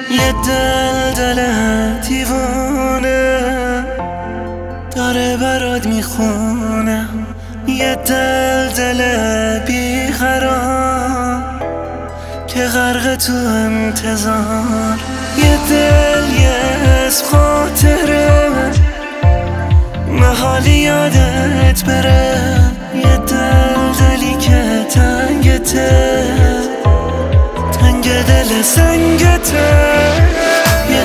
یه دل دیوانه داره برات میخونه، یه دل بیقرار که غرق تو انتظار، یه دل یه اسم خاطره محالی یادت بره، یه دلی که تنگته، تنگ دل سنگته، یه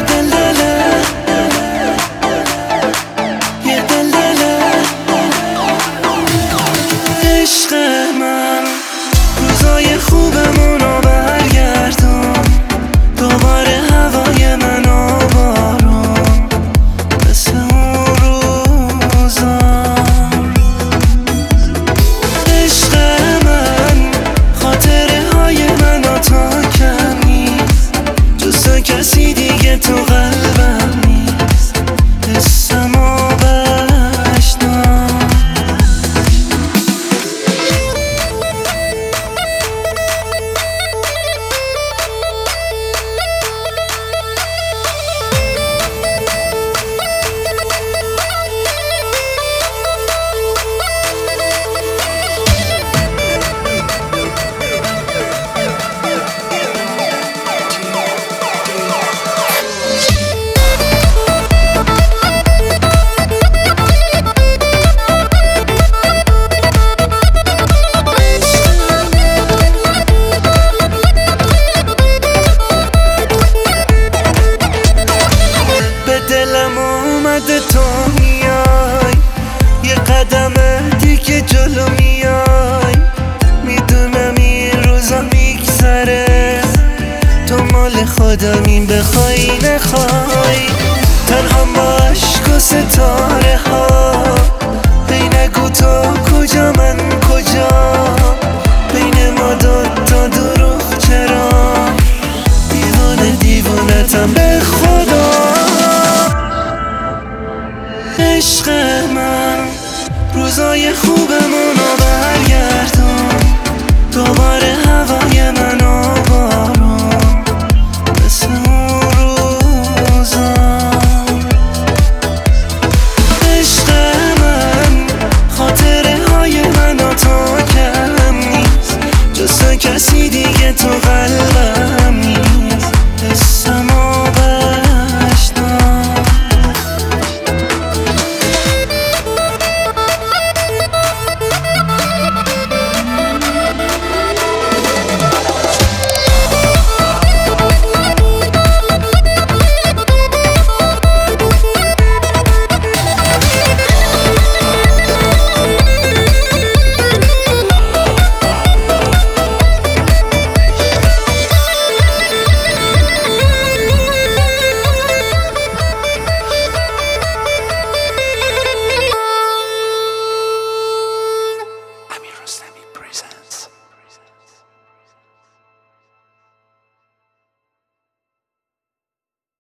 عشق من روزای خوبمونو برگردون، دوباره هوای من آبارون مثل اون روزا. عشق من خاطره های منو تا کم نیست، جز کسی دیگه تو قلبم نیست، حسمو بشنو. دلم اومده تو میای، یه قدم دیگه جلو میای، میدونم این روزا میگذره، تو مال خودمی بخوای نخوای، تنها با عشق و ستاره ها، هی نگو تو کجا من کجا، بین ما